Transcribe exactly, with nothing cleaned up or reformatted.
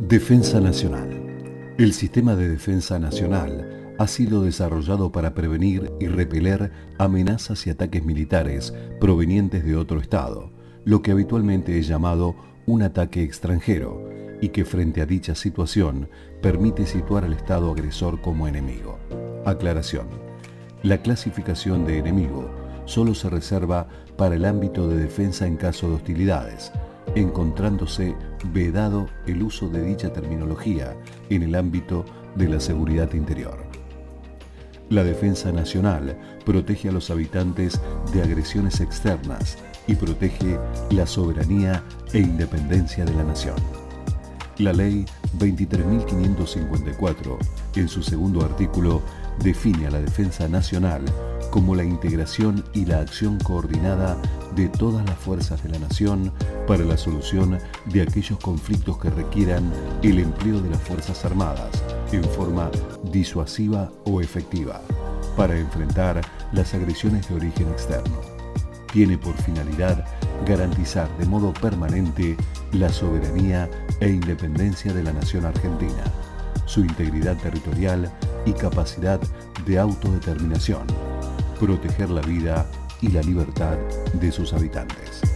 Defensa Nacional. El sistema de defensa nacional ha sido desarrollado para prevenir y repeler amenazas y ataques militares provenientes de otro Estado, lo que habitualmente es llamado un ataque extranjero, y que frente a dicha situación permite situar al Estado agresor como enemigo. Aclaración: la clasificación de enemigo solo se reserva para el ámbito de defensa en caso de hostilidades, encontrándose vedado el uso de dicha terminología en el ámbito de la seguridad interior. La defensa nacional protege a los habitantes de agresiones externas y protege la soberanía e independencia de la nación. La Ley veintitrés mil quinientos cincuenta y cuatro, en su segundo artículo, define a la defensa nacional como la integración y la acción coordinada de todas las fuerzas de la nación para la solución de aquellos conflictos que requieran el empleo de las Fuerzas Armadas en forma disuasiva o efectiva para enfrentar las agresiones de origen externo. Tiene por finalidad garantizar de modo permanente la soberanía e independencia de la nación argentina, su integridad territorial y capacidad de autodeterminación, proteger la vida y la libertad de sus habitantes.